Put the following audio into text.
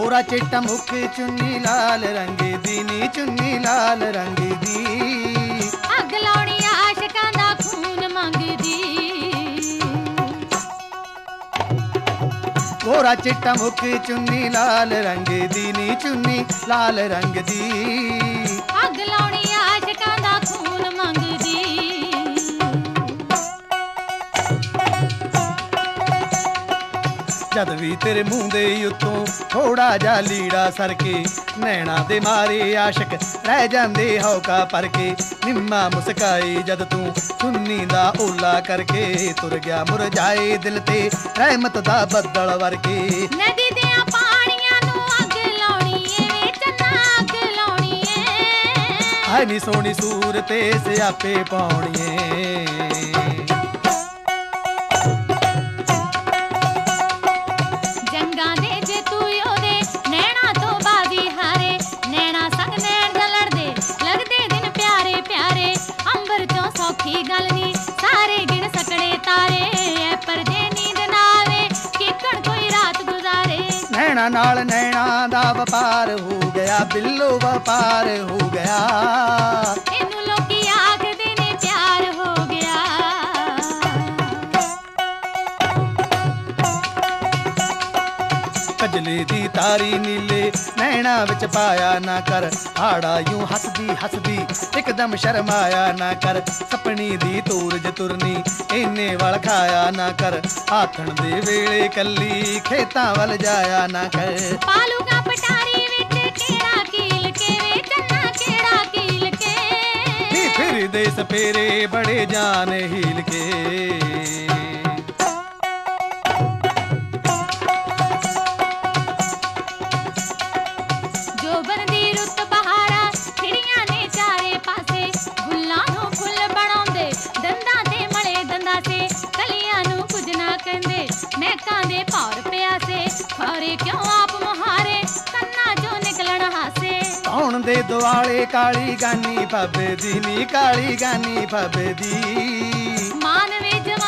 गोरा चिट्टा मुख चुन्नी लाल रंग दी नी चुन्नी लाल रंग दी अग लाउणी आशिकां दा खून मंगदी गोरा चिट्टा मुख चुन्नी लाल रंग दी नी चुन्नी लाल रंग दी अग लाउणी आशिकां दा खून मंगदी जद भी तेरे मुंह दे उत्तों थोड़ा जा लीड़ा सरके नैना दे मारे आशिक रह जांदे हौका परके निम्मा मुस्काई जद तू सुन्नी दा ओला करके तुर गया मुरझाए दिल ते रहमत दा बदल वरके नदी दियां पानियां नू अग लाउणी वे चन्ना अग लाउणी है नी सोहनी सूरते सियापे पाउणीए गल नी सारे गिण सकड़े तारे ऐ पर जे नींद ना आवे किकण कोई रात गुजारे नैना नाल नैना दा वपार हो गया बिल्लो वपार हो गया इनू लोकी आखदे ने प्यार हो गया कजले दी तारी नीले नैना विच पाया ना कर हाड़ा यूं हसदी हसदी एकदम शर्माया ना कर सपनी दी तूरज तुरनी इन्ने वल खाया ना कर आथण दे वेले कल्ली खेतां वल जाया ना कर पालू का पटारी विच केड़ा कील के वे चन्ना केड़ा कील के फिर दे सपेरे बड़े जान हील के क्यों आप मुहारे कन्ना जो निकलन हासे कौन दे दुआले काली गानी फबदी नी काली गानी फबदी मानवे